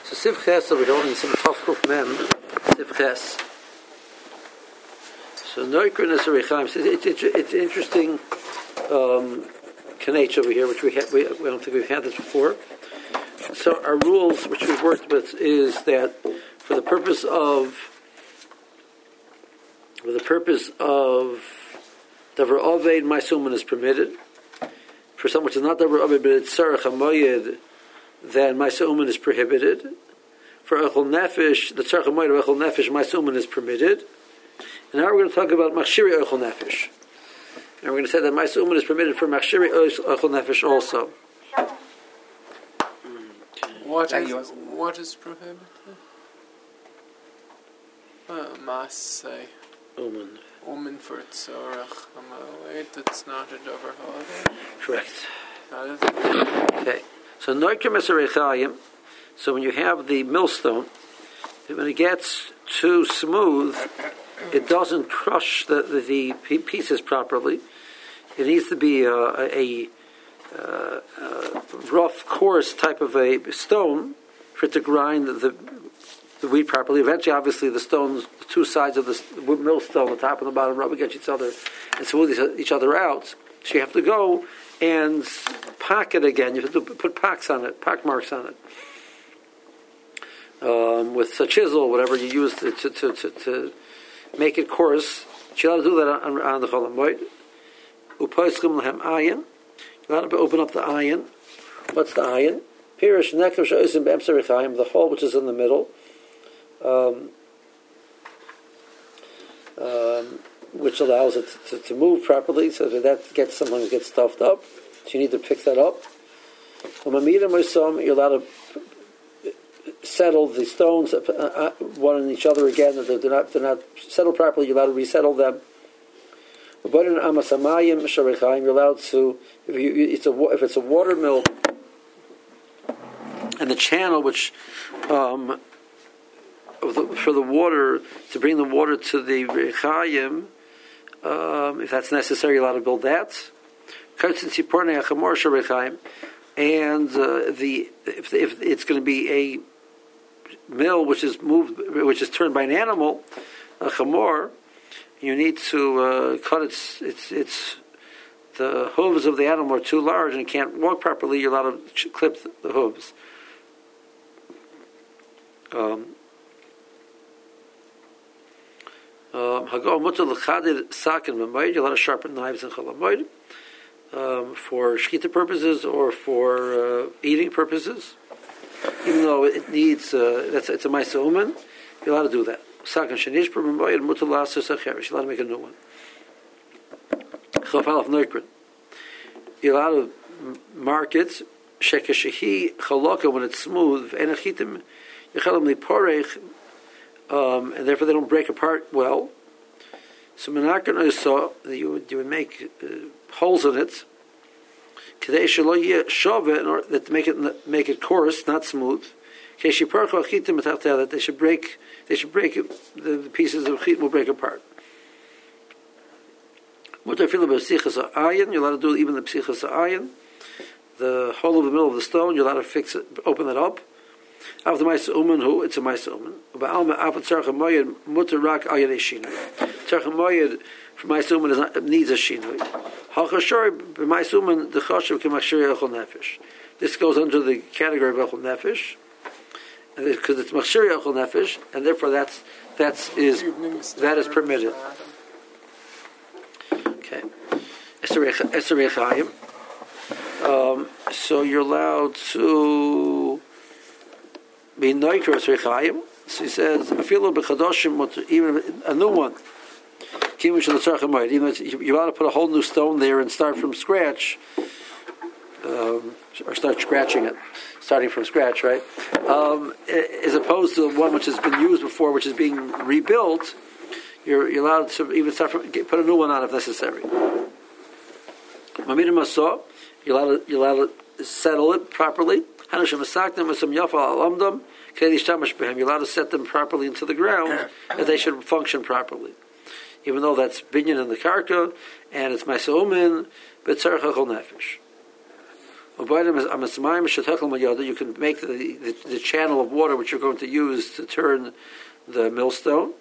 So Siv Ches, so we're holding some Tafkuf Mem, Siv Ches. So Noikrin is a Rechaim. It's interesting Kanech over here, which we don't think we've had this before. So our rules, which we've worked with, is that for the purpose of Davar Oved, Maisuman is permitted. For something which is not Davar Oved, but it's Sarach HaMoyed, then Maisuman is prohibited. For Echol Nefesh, the Sarach HaMoyed of Echol Nefesh, Maisuman is permitted. And now we're going to talk about Machshiri Echol Nefesh. And we're going to say that Maisuman is permitted for Machshiri Echol Nefesh also. What is prohibited? Masay. Omen for Tzorach Hamoed. That's not a Dover holiday. Correct. Okay. So Noikim Eserechayim. So when you have the millstone, when it gets too smooth, it doesn't crush the pieces properly. It needs to be a rough, coarse type of a stone for it to grind the wheat properly. Eventually, obviously, the stones, the two sides of the millstone, the top and the bottom, rub against each other and smooth each other out. So you have to go and pock it again. You have to put pock marks on it. With a chisel, whatever you use to make it coarse. You're allowed to do that on the Chol HaMoed. Upoischim lehem ayin. You're allowed to open up the ayin. What's the ayin? Pirish nektav she'osim be'emser rechayim, the hole which is in the middle, which allows it to move properly, so that sometimes gets stuffed up. So you need to fix that up. You're allowed to settle the stones one in each other again. They're not settled properly. You're allowed to resettle them. You're allowed to, if it's a water mill, and the channel which for the water, to bring the water to the Rechayim, if that's necessary, you're allowed to build that. And if it's going to be a mill which is turned by an animal, a chamor, you need to cut its the hooves of the animal are too large and it can't walk properly. You're allowed to clip the hooves. You're allowed to sharpen knives in Chol HaMoed for shkita purposes or for eating purposes. Even though it needs, it's a Maisa Uman, you're allowed to do that. You're allowed to make a new one. You're allowed to mark it, when it's smooth, and therefore they don't break apart well. So you would make holes in it, in order to make it coarse, not smooth. That they should break it, the pieces of chit will break apart. You're allowed to do even the psichas ayin, the hole in the middle of the stone. You're allowed to fix it, open it up. After Maisa Uman, it's a Maisa Uman. After Tzarach HaMoyed, mutar rak ayin eshinui. Tzarach HaMoyed for Maisa Uman needs a shinui. Hachashor b'Maisa Uman the chashav k'machshiri echol nefesh. This goes under the category of echol nefesh, because it's machshiri echol nefesh, and therefore that is permitted. Okay. Eser Rechayim. So you're allowed to be noikros Rechayim. So he says, afilu b'chadoshim, even a new one. Even though you're allowed to put a whole new stone there and start from scratch, or start scratching it, starting from scratch, right? As opposed to one which has been used before, which is being rebuilt, you're allowed to even put a new one on if necessary. You're allowed to settle it properly. You're allowed to set them properly into the ground, that they should function properly. Even though that's binyan in the karka, and it's Maisa Uman, but tzarech echol nefesh. You can make the channel of water which you're going to use to turn the millstone.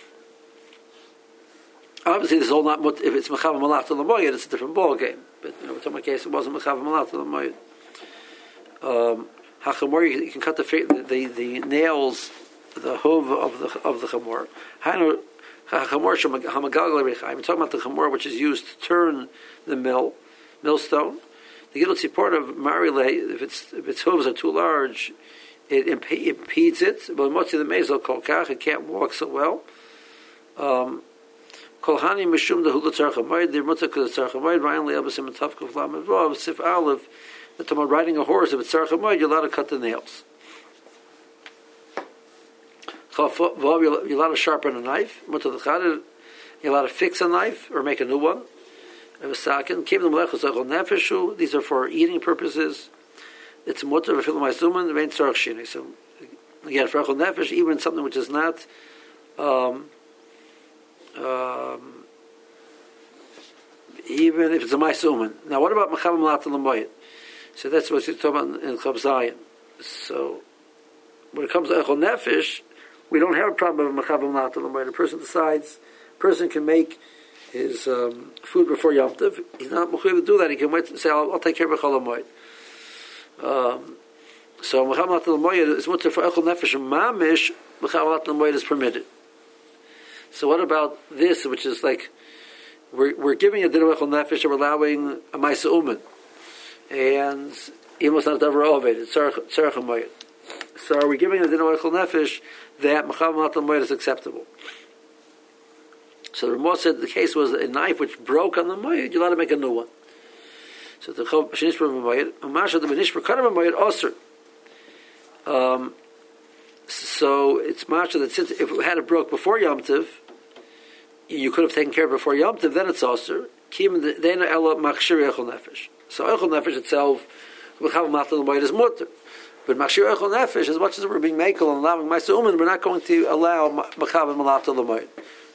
Obviously, this is all not if it's mechav malach to l'moyed, it's a different ball game. But we're talking about a case it wasn't mechav malach to l'moyed. Hachamor, you can cut the nails, the hoof of the chamor. I'm talking about the chamor which is used to turn the millstone. The gilul tzipor of marile, if its hooves are too large, it impedes it. But motzi the mezel kol kach, it can't walk so well. Kol hani mishum the hula tzarchamayid, the mutzak the tzarchamayid, Ryan le'abasim and tafkuf lamed vav, sif aleph. That time riding a horse, if it's tzarchamayid, you're allowed to cut the nails. Chaf vav, you're allowed to sharpen a knife. Mutzak the chadir, you're allowed to fix a knife or make a new one. These are for eating purposes. It's mutter of filamai vein tzarach shini. So again, for echol nefesh, even something which is not even if it's a ma'isuman. Now, what about mechav malat l'moyed? So that's what you're talking about in Chav Zayin. So when it comes to echol nefesh, we don't have a problem with mechav malat l'moyed. A person decides, person can make his food before Yom Tov. He's not mechuyev to do that. He can wait and say, I'll take care of echol l'moyed. So mechav malat l'moyed is mutter for echol nefesh mamish. Mechav malat l'moyed is permitted. So what about this, which is like we're giving a din of echol nefesh, and we're allowing a ma'isa uman, and even it's not davar elevated, tzarach hamayit. So are we giving a din of echol nefesh that mechav malat l'moyed is acceptable? So the Ramah said the case was a knife which broke on the moyed, you're allowed to make a new one. So the chav shenishper b'moyed, u'masha the benishper kana b'moyed osir. So it's masha that since if it had it broke before Yom Tov, you could have taken care of it before Yom Tov, then it's osir. Then ela machshir echol nefesh. So echol nefesh itself, mechav malat l'moyed is mutter. But machshir echol nefesh, as much as we're being mekel and allowing ma'aseh uman, we're not going to allow mechav and malat l'moyed.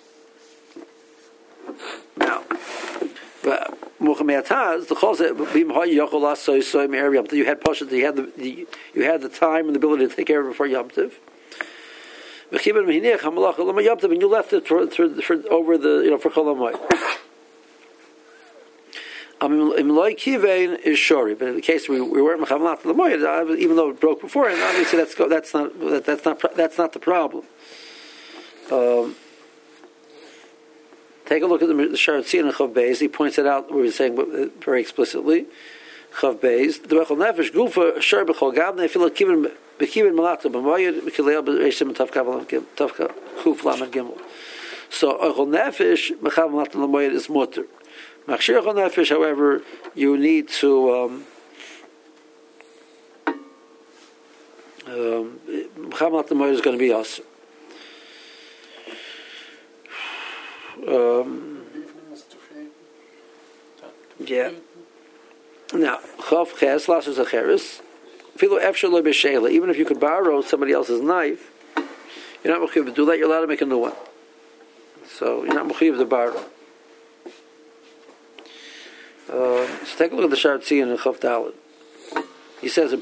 Now, but Muhammadaz, the chol said, you had pasha, you had the time and the ability to take care of it before Yom Tov. And you left it for over the for Chol Hamoed. Imloi kivein is shori, but in the case we weren't mechav malat l'moyed, even though it broke before, and obviously that's not the problem. Take a look at the Sharat Tzin and Chav Beis. He points it out. We were saying very explicitly. Chav Beis. The Echol Nefesh Gufa Shar B'Chol Gavnei Filo Kivin Malata B'Moyed B'Kileil B'Reishim Tavka Chuf Lamed Gimel. So Echol Nefesh Mechav Malata L'Moyed is mutter. Machshir Echol Nefesh, however, you need to Mechav Malata L'Moyed is going to be us. Yeah. Now, chav ches lasus acheres. Filu efshar lo b'sheila. Even if you could borrow somebody else's knife, you're not mechuyev to do that. You're allowed to make a new one. So you're not mechuyev to borrow. So take a look at the Sharat Tzin and Chav Daled. He says,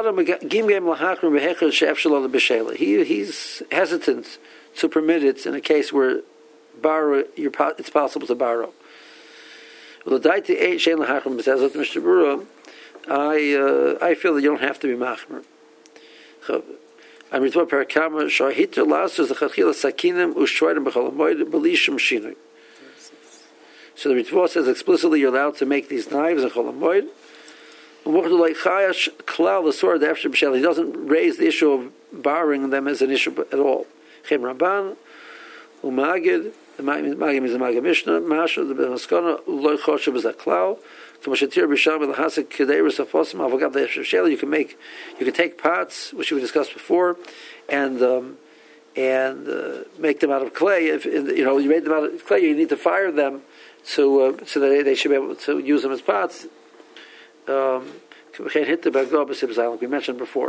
he's hesitant to permit it in a case where it's possible to borrow. I feel that you don't have to be machmer. So the Ritva says explicitly you're allowed to make these knives in Chol Hamoed. The sword after B'Shel, he doesn't raise the issue of borrowing them as an issue at all. Chem Ramban, Umagid, the Magid is the Magid Mishnah, Masha, the B'Maskana, Loi Choshev is a Klau, Kamashatir B'Sham, the Hasek, Kedeiris, Afosim, Avogab, the Efshel Shel, you can take pots, which we discussed before, and make them out of clay. If you made them out of clay, you need to fire them so that they should be able to use them as pots. We mentioned before.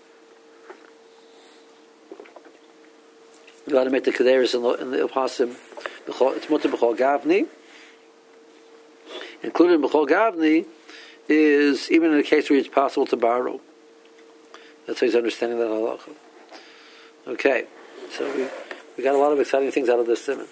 You got to make the kederis in the Ilpasim. It's mutter b'chol gavni. Including b'chol gavni, is even in a case where it's possible to borrow. That's how he's understanding that halacha. Okay, so we got a lot of exciting things out of this simon.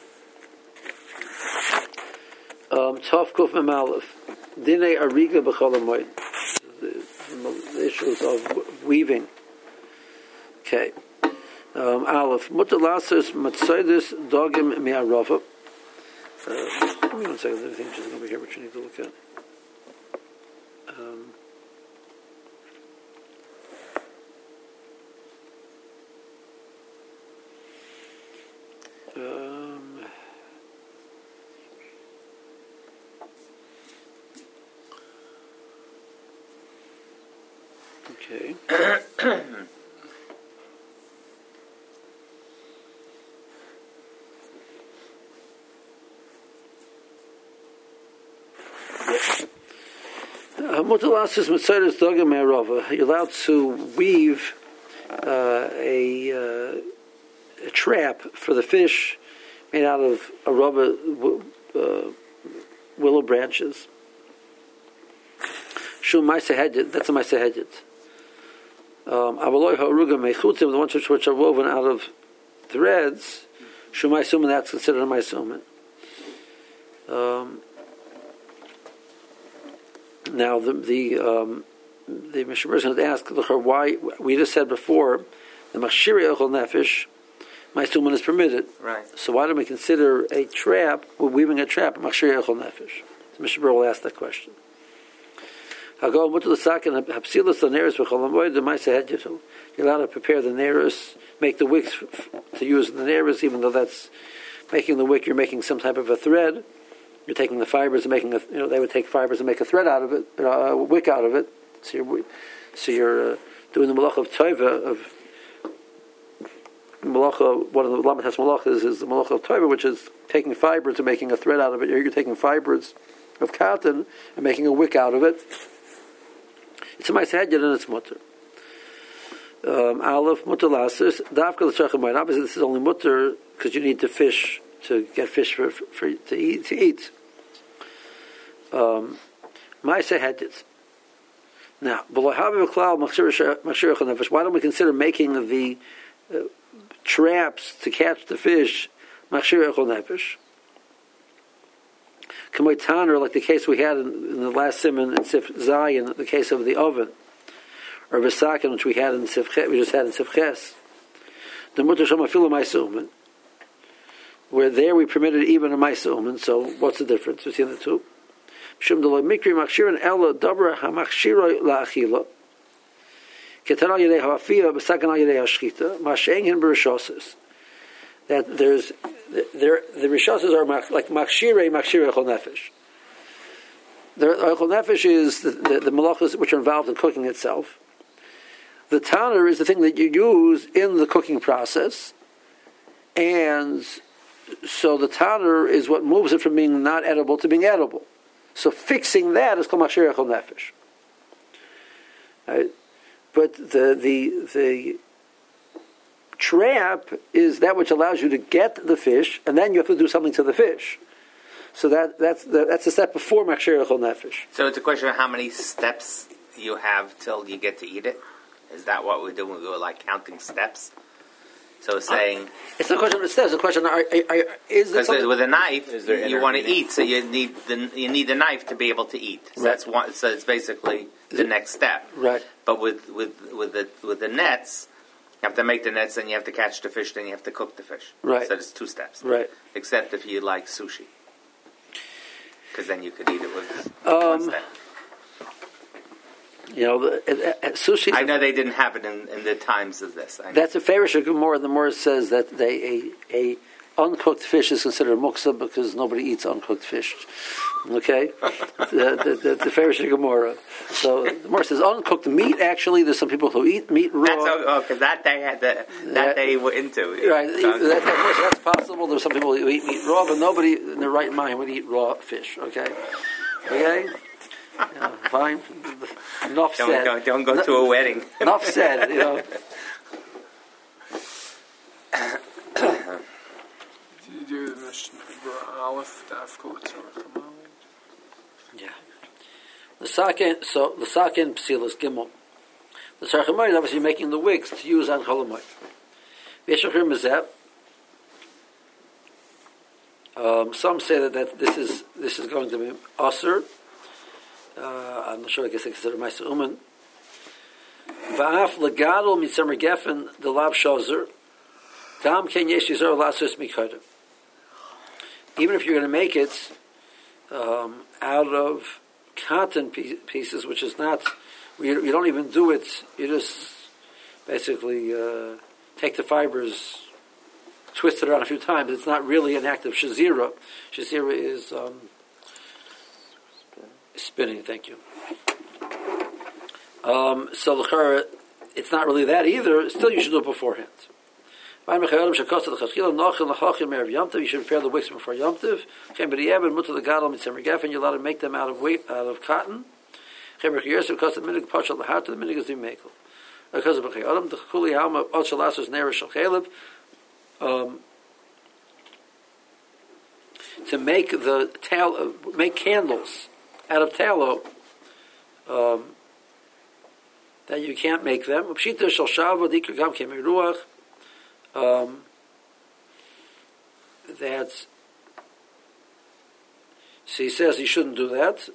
Tov Kuf Mem Aleph. Dinei Ariga B'chol HaMoed. The issues of weaving. Okay. Aleph. Mutter Lasos Matzoidus Dogim Me'arova. Give me 1 second. There's anything just over here which you need to look at. Okay. You're allowed to weave a trap for the fish made out of a rubber willow branches. That's a Maaseh Hedjit. The ones which are woven out of threads, that's considered a Maaseh. Now the Mishnah is going to ask why we just said before the Machshiri Echol Nefesh Maaseh is permitted. Right. So why don't we consider a trap, weaving a trap, Machshiri Echol Nefesh? The Mishnah will ask that question. You're allowed to prepare the neros, make the wicks to use in the neros, even though that's making the wick, you're making some type of a thread. You're taking the fibers and making they would take fibers and make a thread out of it, a wick out of it. So you're doing the malach of toiva of malacha. One of the lamatas malachas is the malach of toiva, which is taking fibers and making a thread out of it. You're taking fibers of cotton and making a wick out of it. It's a Maaseh Hedjit and it's mutter. Aleph mutter lasis dafka l'tzarchim. Obviously, this is only mutter because you need to fish to get fish for to eat. Maaseh Hedjit. Now, why don't we consider making the traps to catch the fish machshir echol nefesh? Kamoy like the case we had in the last simon in Sif Zayin, the case of the oven, or Vesakin, which we had in Sif we just had in Sif Ches. The mutter shama filu Maaseh umen, where there we permitted even a Maaseh umen. So what's the difference between the two? Shum de lo mikri machshirin ela dabra hamachshiroi laachila. Ketana yedei ha'afiyah b'sakan yedei ha'shchita ma'she'engin b'rishosis. That the rishosas are like machshirei echol nefesh. The echol nefesh is the malachas which are involved in cooking itself. The tanner is the thing that you use in the cooking process, and so the tanner is what moves it from being not edible to being edible. So fixing that is called machshir echol nefesh. Right? But the trap is that which allows you to get the fish, and then you have to do something to the fish. So that's a step before machshir echol nefesh. So it's a question of how many steps you have till you get to eat it. Is that what we do? We go like counting steps. So saying it's not a question of steps. It's a question: is there something with a knife you want to eat, so you need the knife to be able to eat. So that's one. So it's basically the next step. Right. But with the nets. You have to make the nets, and you have to catch the fish, then you have to cook the fish. Right. So it's 2 steps. Right. Except if you like sushi. Because then you could eat it with 1 step. Sushi... I know they didn't have it in the times of this. That's a favorite Gemara. The Gemara says that a uncooked fish is considered muksa because nobody eats uncooked fish. Okay? the favorite Gemara. So the Gemara says uncooked meat, actually, there's some people who eat meat raw. Because that they had they were into. Right. That's possible. There's some people who eat meat raw, but nobody in their right mind would eat raw fish. Okay? Okay? Fine. Enough said. Don't go to a wedding. Enough said, Do you do the Mishnah Aleph Dafka L'Tzorach HaMoed? Yeah. The saken, so the saken psilas gimel. The tzarech hamoed obviously making the wicks to use on chol hamoed. V'yeshachir mezeh. Some say that this is going to be aser. I'm not sure. I guess they consider ma'aser umen. Va'af legadol mitzamer gefen the lav shozer. Gam ken yesh yizor lasus mikadem. Even if you're going to make it out of cotton pieces, which is not, you don't even do it. You just basically take the fibers, twist it around a few times. It's not really an act of shazira. Shazira is spinning. Thank you. So it's not really that either. Still, you should do it beforehand. You should prepare the wicks before Yom Tov. And you're allowed to make them out of cotton. Because the minig is mekel. Because of the kuli halma ochalasos nerish chalchelev. To make the tallow, make candles out of tallow. That you can't make them. That's, so he says he shouldn't do that.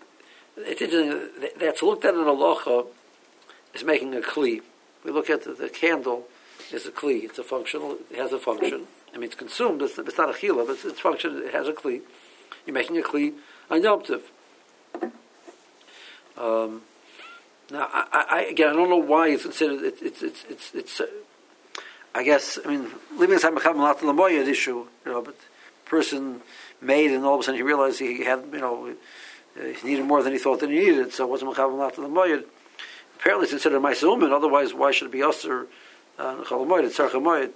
That's looked at in halacha is making a kli. We look at the candle as a kli. It's a functional. It has a function. I mean, it's consumed. It's not a chila, but it's function. It has a kli. You're making a kli on Yom Tov. Now, I don't know why it's considered. It's I guess, I mean, leaving aside Mecham Lat Lamoyed issue, but person made and all of a sudden he realized he had, he needed more than he thought that he needed, so it wasn't Mecham Lat Lamoyed. Apparently it's considered Ma'aser Umen, otherwise why should it be Aser Chol Hamoed, it's Tzarech Hamoed.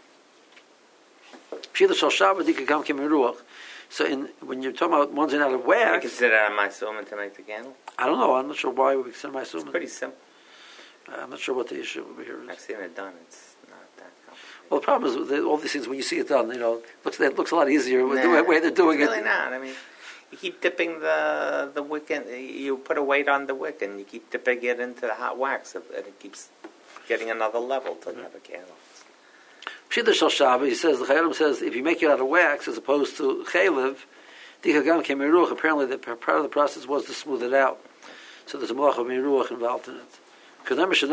Pshila Shal Shabbat Dikagam Kim Ruach. So when you're talking about ones out of wax... You consider a Ma'aser Umen to make the candle? I don't know, I'm not sure why we consider Ma'aser Umen. It's pretty simple. I'm not sure what the issue over here is. I've seen it done, it's not that complicated. Well, the problem is with all these things, when you see it done, it looks a lot easier with the way they're doing it's it. really not. I mean, you keep dipping the wick in, you put a weight on the wick and you keep dipping it into the hot wax and it keeps getting another level till you have a candle. Pshita Shal Shava, he says, the Chayyim says, if you make it out of wax as opposed to chaylev, Dikagam Kim Meruach, apparently part of the process was to smooth it out. So there's a malach of Meruach involved in it. He says the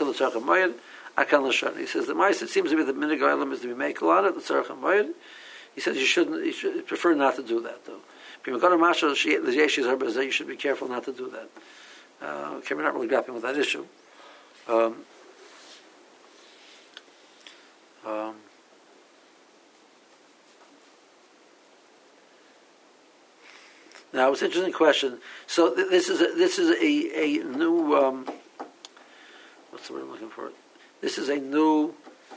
mice, it seems to be the minig oilam is to be makel on it, the tzarech hamoed. He says you should prefer not to do that though. You should be careful not to do that. Okay, we're not really grappling with that issue. Now it's an interesting question. So this is a new what's the word I'm looking for? This is a new.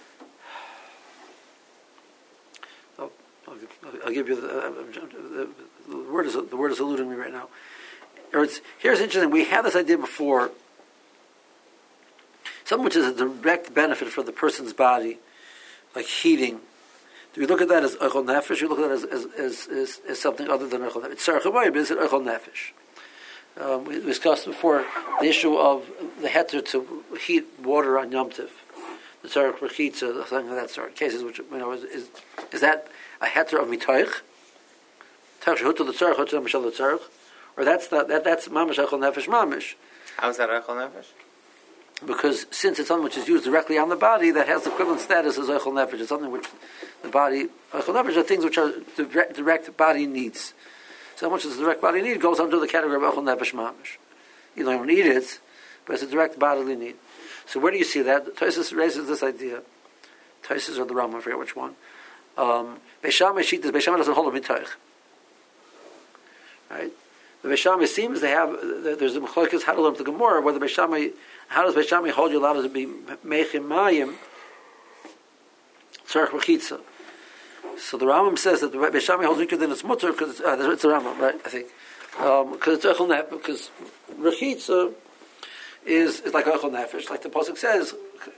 I'll give you the word is eluding me right now. Here's interesting. We had this idea before. Something which is a direct benefit for the person's body, like heating. Do we look at that as echol nefesh? We look at that as something other than echol nefesh. It's tzarech hamoed, but is it echol nefesh? We discussed before the issue of the heter to heat water on Yom Tov, the tzarech rechitza, something of that sort. Cases which is that a heter of mitoich, tzarech shehuta the tzarech, huta mishal the tzarech, or that's mamish echol nefesh mamish. How is that echol nefesh? Because since it's something which is used directly on the body, that has the equivalent status as echol nefesh. It's something which the body echol nefesh are things which are direct body needs. So much as the direct body need goes under the category of echol nefesh mamish. You don't even eat it, but it's a direct bodily need. So where do you see that? Tosfos raises this idea. Tosfos or the Rambam, I forget which one. Beis Shammai doesn't hold a mitoich. Right? The Beis Shammai seems to have. There's a machlokas how to learn the Gemara. Whether how does Beis Shammai hold you allowed to be mechim mayim tzarech rechitza? So the Rambam says that the Beis Shammai holds weaker than its mutter because it's a Rambam, right? I think because it's echol nefesh. Because rechitza is like echol nefesh, like the pasuk says.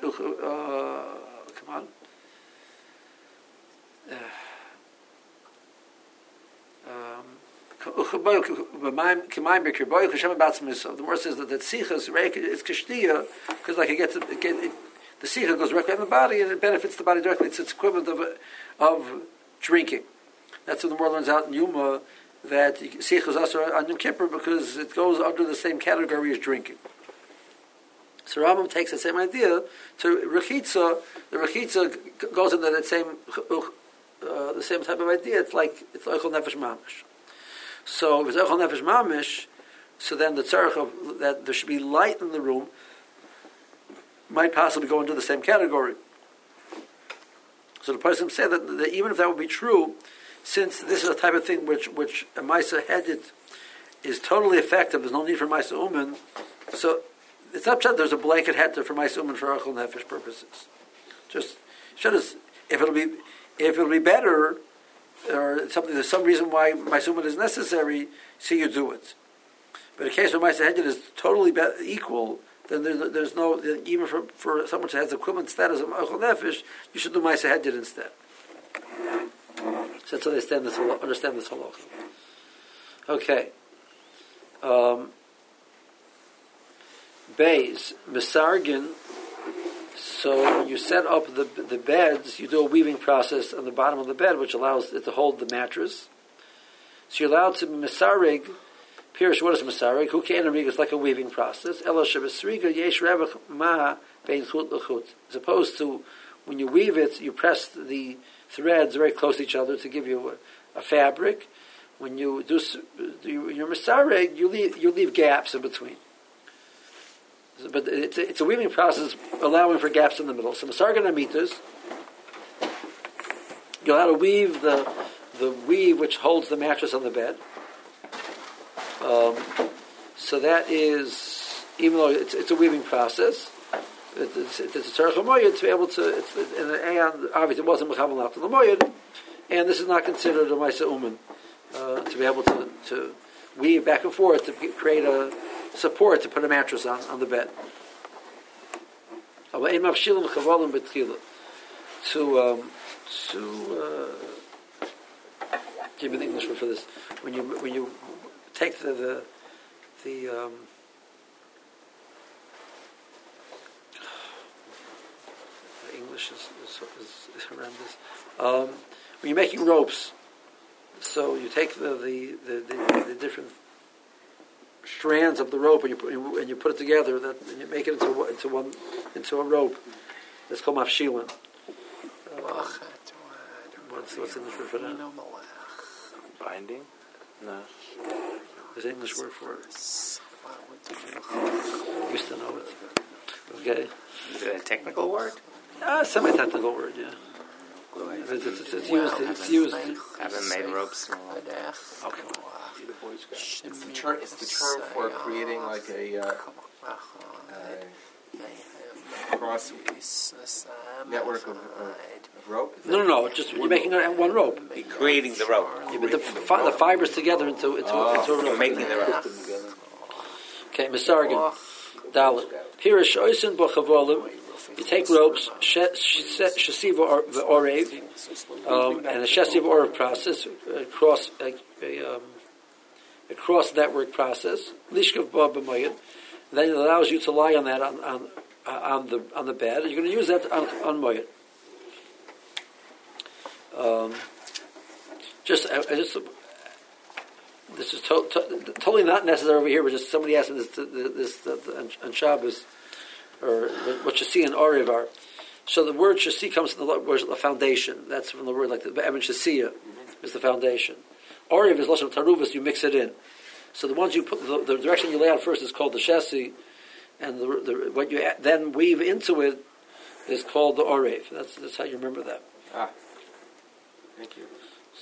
Come on. The more says that sicha is kishtiya because like the sicha goes directly on the body and it benefits the body directly. It's equivalent of drinking. That's what the more learns out in Yuma that sicha is also on Yom Kippur because it goes under the same category as drinking. So Rambam takes the same idea to rechitza. The rechitza goes into that same the same type of idea. It's oichel nefesh mamish. So if it's oichel nefesh mamish, so then the tzarech of that there should be light in the room might possibly go into the same category. So the person said that even if that would be true, since this is a type of thing which a Maisa Hedid is totally effective, there's no need for Maisa Uman, so it's not that there's a blanket heter for Maisa Uman for Oichel Nefesh purposes. Just if it'll be better, or something, there's some reason why Maisa Uman is necessary, see you do it. But in a case where Maisa Hedid is totally equal, then there's no, even for someone who has equivalent status of Oichel Nefesh, you should do Maisa Hedid instead. So that's how they understand this halacha. Okay. Beis, Mesargin, so when you set up the beds, you do a weaving process on the bottom of the bed, which allows it to hold the mattress. So you're allowed to Mesarig, Pirish, what is Mesarig? Who can it's like a weaving process. Ela Shebesriga Yesh Revach Ma Bein Chut L'Chut. As opposed to when you weave it, you press the threads very close to each other to give you a fabric. When you do your Mesareg, you leave gaps in between. But it's a weaving process allowing for gaps in the middle. So Mesargan Amitas, you'll have to weave the weave which holds the mattress on the bed. So that is, even though it's a weaving process, it's a tzarech l'moyed to be able to. And obviously, it wasn't mechavel after the moyed, and this is not considered a ma'isa uman to be able to weave back and forth to create a support to put a mattress on the bed. Give me the English word for this. When you take the English is horrendous. When you're making ropes, so you take the different strands of the rope and you put it together, and you make it into a rope. That's called mafshilin. What's the English word for that? Binding? No. There's an English word for it. Used to know it. Okay. Is it a technical word? Semi-technical word, yeah. It's used. I haven't made ropes in a while. Okay. It's the term for creating like a cross network of rope. No. Just you're making one rope. You're creating the rope. You put the fibers together into a rope. You're making the rope. Okay, Misargin. Dalit. Pirish oisin b'chavolim. You take ropes, shesiva orev, and a shesiva orev process, a cross network process. Lishkav ba b'mayid. Then it allows you to lie on that on the bed. You're going to use that on mayid. This is totally not necessary over here, but just somebody asked me this on Shabbos, or what you see in Orev are. So the word shasi comes from the word foundation. That's from the word like the Evan Shasiya is the foundation. Orev is lashon taruvas. You mix it in. So the ones you put, the direction you lay out first is called the shasi, and what you then weave into it is called the Orev. That's how you remember that. Thank you.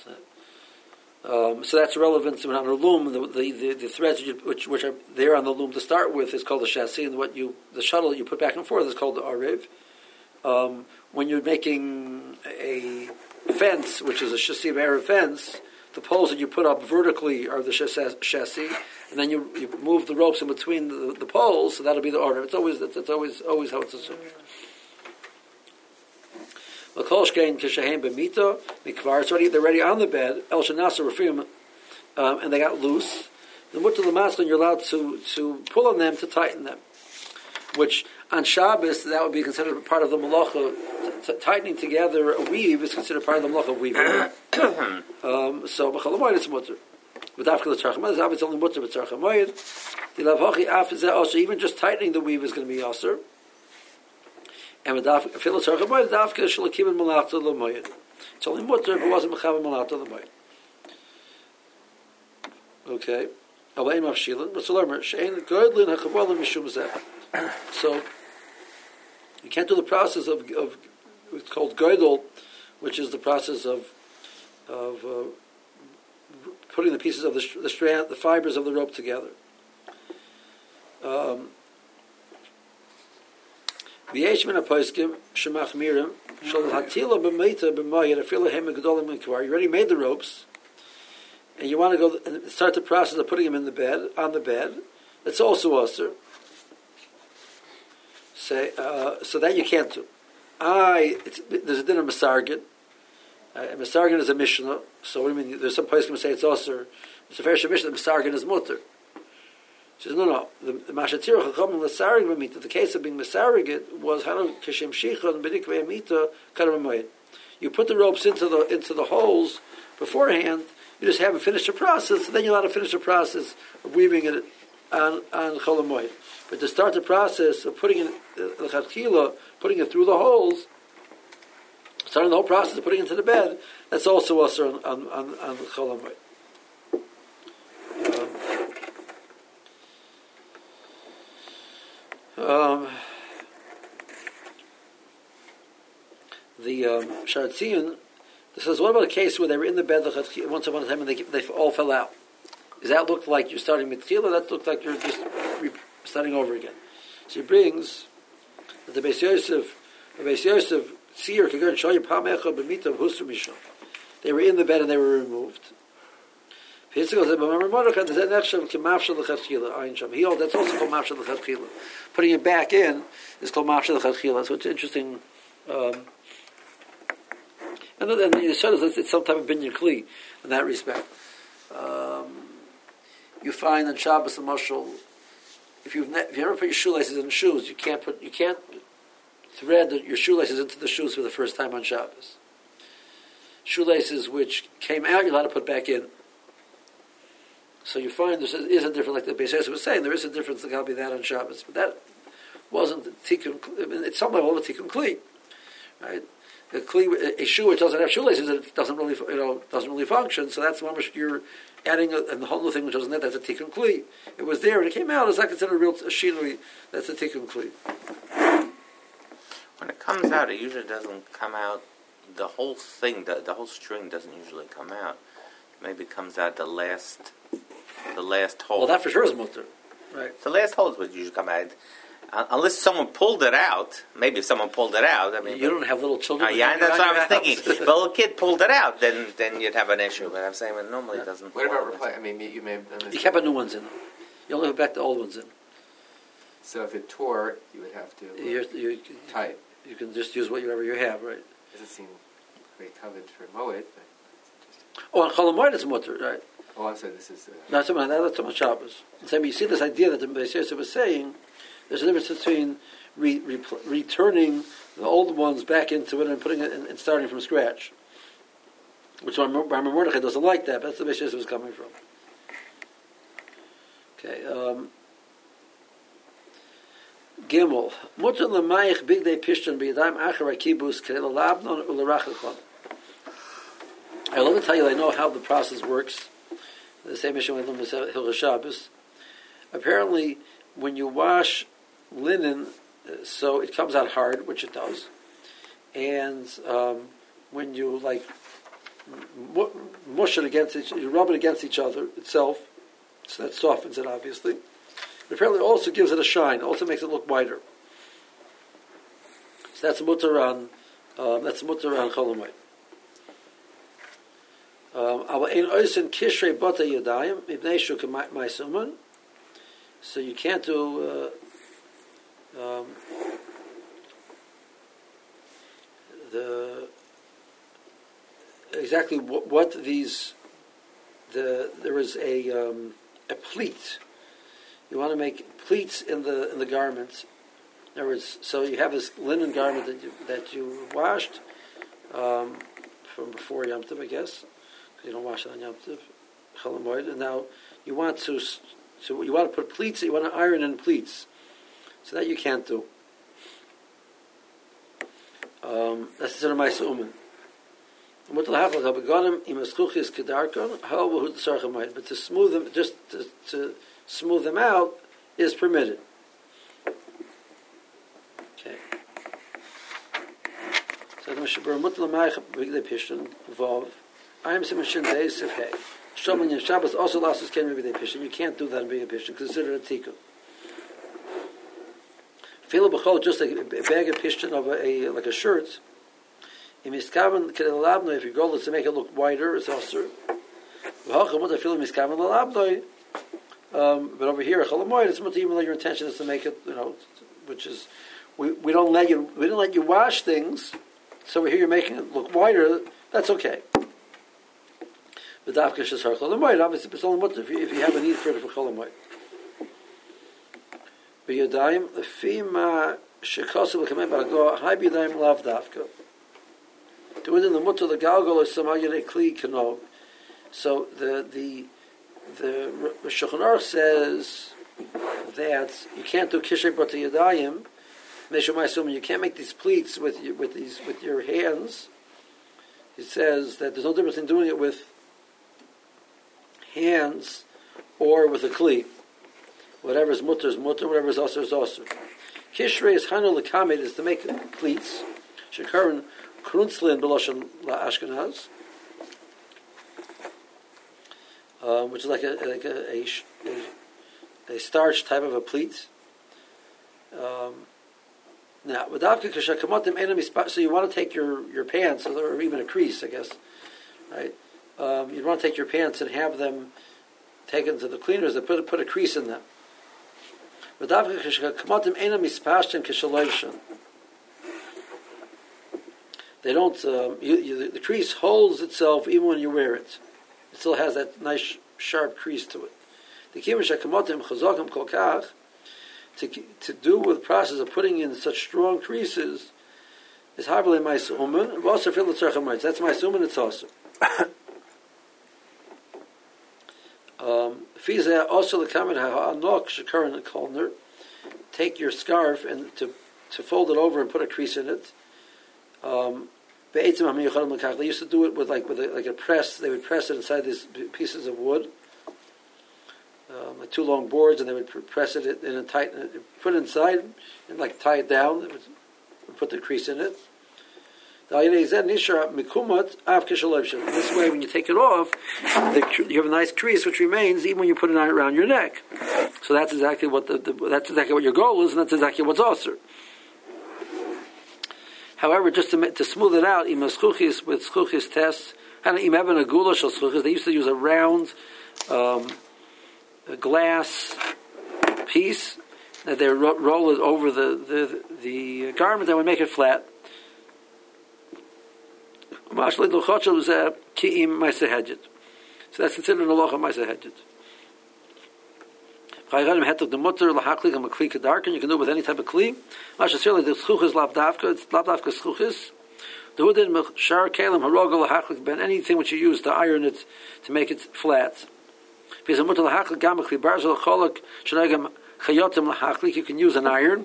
So that's relevant to on the loom. The threads which are there on the loom to start with is called the chassis, and the shuttle you put back and forth is called the ariv. When you're making a fence, which is a chassis Arab fence, the poles that you put up vertically are the chassis, and then you move the ropes in between the poles, so that'll be the ariv. It's always how it's assumed. They're already on the bed. El Shanasa Rafim and they got loose. The mutter l'maskon, you're allowed to pull on them to tighten them. Which on Shabbos that would be considered part of the malacha. Tightening together a weave is considered part of the malacha of weaving. So b'chalamoyed it's mutter. But after the tzarchamoyed, it's only mutter. But tzarchamoyed, the lavachi after also even just tightening the weave is going to be aser. And with after tzarchamoyed, after shalakim and malachta l'moyed. It's only mutter, but it wasn't mechav malachta l'moyed. Okay. Aleim afshilin, but learn she'ein godlin hachavolim mishum zeh. So you can't do the process of it's called godel, which is the process of putting the pieces of the strand, the fibers of the rope together. V'yesh min haposkim shemachmirim shel hatila b'meita b'mayit afilu hem gedolim mikvar. You already made the ropes, and you want to go and start the process of putting them in the bed, on the bed. It's also usher. Say so that you can't do. There's a din of Masargin. Masargin is a Mishnah. So what do you mean? There's some place going to say it's usher. It's a fair Mishnah. Masargin is mutter. She says no. The Mashatir Chachamim Masargin b'mita. The case of being Masargin was Hanu Kashem Shichon B'dikvei Amita Karamayid. You put the ropes into the holes beforehand. You just haven't finished the process. And then you're allowed to finish the process of weaving it on Cholamoyed. But to start the process of putting it putting it through the holes, starting the whole process of putting it into the bed, that's also us on Cholamoyed. The Sharatzion, this says, what about a case where they were in the bed once upon a time and they all fell out? Does that look like you're starting with Tchila? That looks like you're just starting over again. So he brings that the Beis Yosef, Tzir, Kagan, Shoyim, Pamecha, B'mita, Husru Mishon. They were in the bed and they were removed. He holds that's also called Mafshel L'Chatchila. Putting it back in is called Mafshel L'Chatchila. So it's interesting. And then it's some type of binyan kli in that respect. You find in Shabbos and Mashal, if you ever put your shoelaces in shoes, you can't thread your shoelaces into the shoes for the first time on Shabbos. Shoelaces which came out, you're allowed to put back in. So you find there is a difference, like the Beis Yosef was saying, there is a difference that got to be that on Shabbos, but that wasn't tikkun. It's some level of a tikkun kli, right? A shoe which doesn't have shoelaces, it doesn't really function. So that's one which you're adding and the whole new thing which doesn't have. That's a tikkun kli. It was there and it came out. It's not considered a real shinui. That's a tikkun kli. When it comes out, it usually doesn't come out. The whole thing, the whole string doesn't usually come out. Maybe it comes out the last hole. Well, that for sure is mutter, right? The last hole is what usually come out. Unless someone pulled it out, maybe if someone pulled it out, I mean, you don't have little children. Yeah, that's what I was thinking. If a little kid pulled it out, then you'd have an issue. But I'm saying it normally doesn't. What about replace? I mean, you may have done this. You can't put new ones in. You only put back the old ones in. So if it tore, you would have to tie it. You can just use whatever you have, right? Doesn't seem very covered for Moed. On Cholamoyed it's mutter, right? Oh, I'm sorry. This is not so much Shabbos. So you see this idea that the Beis Yosef was saying. There's a difference between returning the old ones back into it and putting it and starting from scratch. Which Rambam Mordechai doesn't like that, but that's the Beis Yosef was coming from. Okay. Gimel. Mutter l'mayich bigdei pishton b'yadayim achar ha'kibus k'nei l'labnon u'lerachachon. I will let me tell you, I know how the process works. The same issue with Hilchos Shabbos. Apparently, when you wash linen, so it comes out hard, which it does, and when you mush it against you rub it against each other itself, so that softens it obviously. But apparently, also gives it a shine. Also makes it look whiter. So that's mutter on Cholamoyed. So you can't do exactly what these there is a pleat. You want to make pleats in the garments. In other words, so you have this linen garment that you washed from before Yom Tov, I guess, because you don't wash it on Yom Tov, Chol Hamoed, and now you want to put pleats. You want to iron in pleats, so that you can't do. That's the Ma'aseh Uman. But to smooth them, just to smooth them out, is permitted. Okay. So the Mishabur Mutla Ma'ich Bigdei Pishon Vav. I am Simashin Deis of Hay. Shomon Yen Shabbos also lost his Ken Bigdei Pishon. You can't do that in Bigdei Pishon. Consider it a tikkun. Fila B'chol, just like a bag of Pishon of like a shirt. If your goal is to make it look wider, it's also. But over here, it's much even though your intention is to make it, which is we don't let you wash things, so over here you're making it look wider. That's okay. But obviously, it's only much if you have a need for it for chol hamoed. B'yadayim fima shekasu l'kamei b'ago hai b'yadayim lav dafka. Within the mutter the galgal or samayir kli kanog. So the Shulchan Aruch says that you can't do kishrei b'tei yadayim. You can't make these pleats with your hands. He says that there's no difference in doing it with hands or with a kli. Whatever is mutter, whatever is osur, is osur. Kishrei is hanu l'kamed, is to make pleats. Shekaron Krunzlin Beloshan La Ashkenaz, which is like a starch type of a pleat. Now, so you want to take your pants, or even a crease, I guess, right? You'd want to take your pants and have them taken to the cleaners and put a crease in them. They don't. The crease holds itself even when you wear it. It still has that nice sharp crease to it. The to do with the process of putting in such strong creases is harvele Ma'aseh Uman. Also feel the tzarech hamoed. That's Ma'aseh Uman. It's also. Fizeh also the comment ha'anok shekaron and kolner. Take your scarf and to fold it over and put a crease in it. They used to do it with a press. They would press it inside these pieces of wood, like two long boards, and they would press it in and put it inside and tie it down. They would put the crease in it. This way, when you take it off, you have a nice crease which remains even when you put it around your neck. So that's exactly what what your goal is, and that's exactly what's osur. However, just to smooth it out, with schuchis tests, they used to use a round glass piece that they roll it over the garment that would make it flat. So that's considered an halacha Ma'aseh Hedjed. You can do it with any type of kli. The schuchis lav dafka. It's lav dafka schuchis. The hooded shar kalim harogel lahachlik ben, anything which you use to iron it to make it flat. You can use an iron.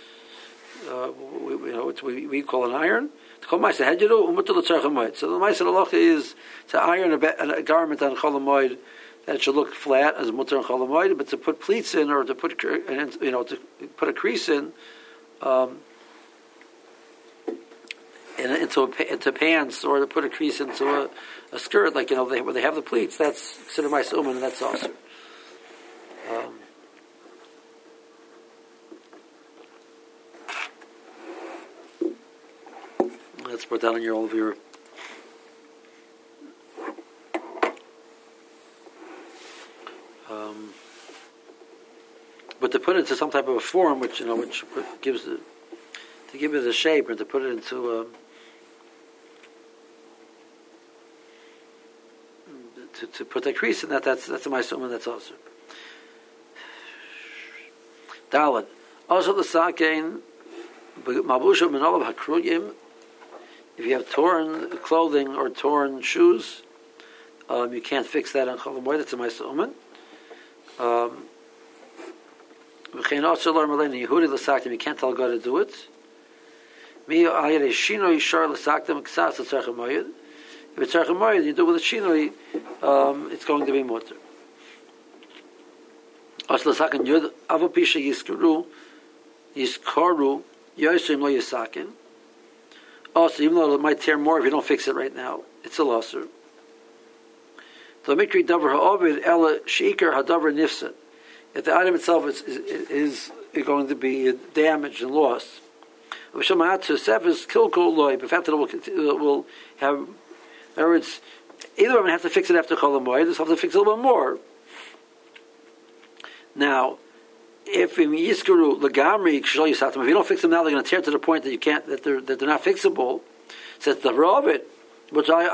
What we call an iron. So the Ma'aseh halacha is to iron a garment on Chol Hamoed that should look flat as mutter and Chol Hamoed, but to put pleats in or to put to put a crease in into pants, or to put a crease into a skirt, where they have the pleats, that's considered Ma'aseh Uman, and that's also. Let's put that on all of your. But to put it into some type of a form, which gives it, to give it a shape, and to put it into to put a crease in that, that's a ma'aseh, that's also. Dalet. Also the sakein mabusha min olav hakruyim. If you have torn clothing or torn shoes, you can't fix that on Chol Hamoed. It's a ma'aseh umen. V'chein also lor maleni Yehudi l'saktim. You can't tell God to do it. Mi ayirei shinoi shar l'saktim ksas l'tzarech hamoed. If it's tzarech hamoed, you do it with a shinoi. It's going to be mutter. Also l'sakin yud avopisha yiskaru yosim lo yisakin. Also, even though it might tear more if you don't fix it right now, it's a losser. The mikri davar ha'ovid ela sheikar hadavar nifsat. If the item itself is going to be damaged and lost, if after it will have, in other words, either I'm going to have to fix it after Chol Hamoed, just have to fix it a little bit more. Now, if you don't fix them now, they're going to tear to the point that you can't, that they're not fixable. Says the of it, which means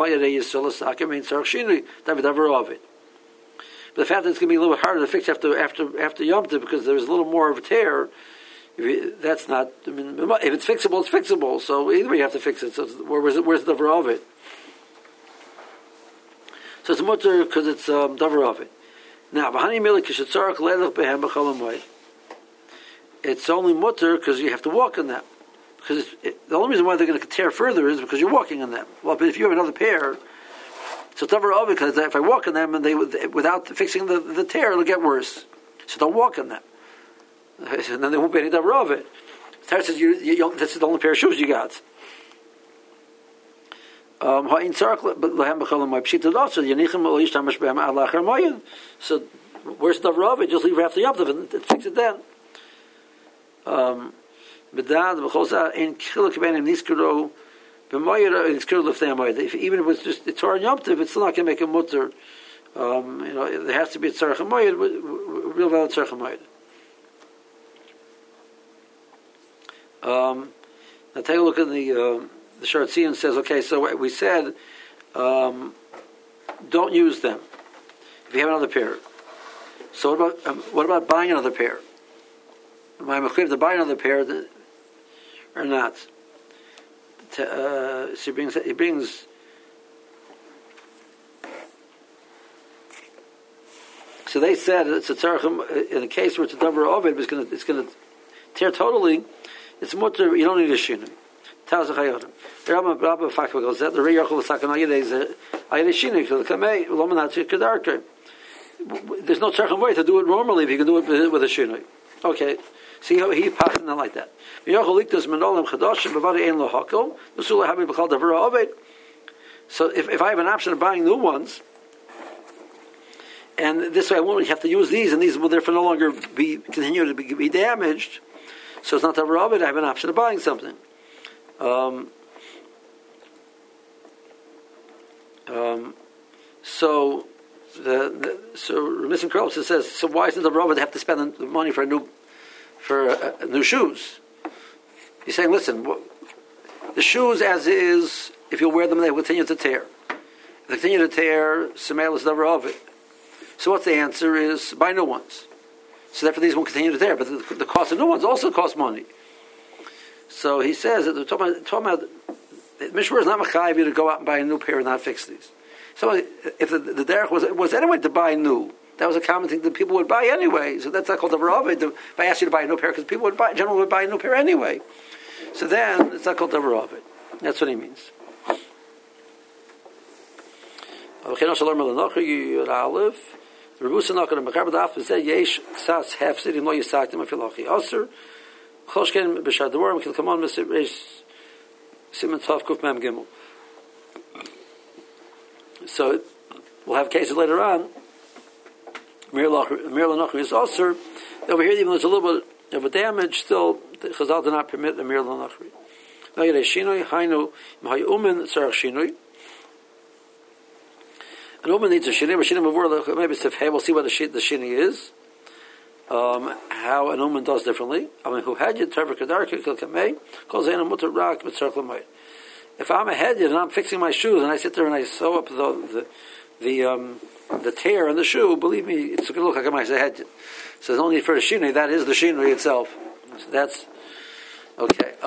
of it. But the fact that it's going to be a little bit harder to fix after Yom Tov because there's a little more of a tear, that's not. I mean, if it's fixable, it's fixable. So either way, you have to fix it. So where's the davar of it? So it's mutter because it's davar of it. Now, it's only mutter because you have to walk on them. Because the only reason why they're going to tear further is because you're walking on them. Well, but if you have another pair, so it's davar of it because if I walk on them and without fixing the tear, it'll get worse. So don't walk on them. And then there won't be any davar of it. The Torah says this is the only pair of shoes you got. So where's the davar of it? Just leave it after Yom Tov and fix it then. Even if it's just it's on Yom Tov, it's still not going to make a mutter. There has to be a tzarech hamoed, real valid tzarech hamoed. Now take a look at the Shor Tzion says, okay, so we said don't use them if you have another pair. So what about buying another pair? Am I mechuyev to buy another pair or not? So he brings. So they said it's a tzarech in a case where it's a davar of it, but it's going to tear totally. It's mutter. You don't need a shinui. There's no tzarech way to do it normally if you can do it with a shinui. Okay, see how he passed it like that. So if I have an option of buying new ones, and this way I won't have to use these, and these will therefore no longer continue to be damaged. So it's not the of it. I have an option of buying something. So Ramissim Krolitz says, so why isn't the Rava to have to spend the money for new shoes? He's saying, listen, the shoes as is, if you wear them, they will continue to tear. If they continue to tear, Samel is never of it. So what's the answer is buy new ones. So therefore these won't continue to tear, but the cost of new ones also costs money. So he says that talking about Mishmur is not mechayev you to go out and buy a new pair and not fix these. So if the derech was anyway to buy new, that was a common thing that people would buy anyway. So that's not called a v'raved. If I asked you to buy a new pair, because people generally would buy a new pair anyway. So then it's not called a v'raved. That's what he means. The Rebusa not going to mechaber daf is that yesh ksas hefsid lo yisaktim afilachi aser choshken b'shadorim kil kamon mesireish siman tov kuf mem gimel. So we'll have cases later on. Mir lanachri is aser. Over here, even though there's a little bit of a damage, still the Chazal do not permit a mir lanachri. Now yet a shinoi hainu m'hay umen tzarach shinoi. An woman needs a shini, but shini mavur maybe it's hey. We'll see what the shini is. How an woman does differently. I mean, who had you terver kadarka kil kamei calls in a mutar rak mitzarch lamay. If I'm a head and I'm fixing my shoes and I sit there and I sew up the tear in the shoe, believe me, it's going to look like a Ma'aseh Hedjin. So there's no need for the shinui. That is the shinui itself. So that's okay.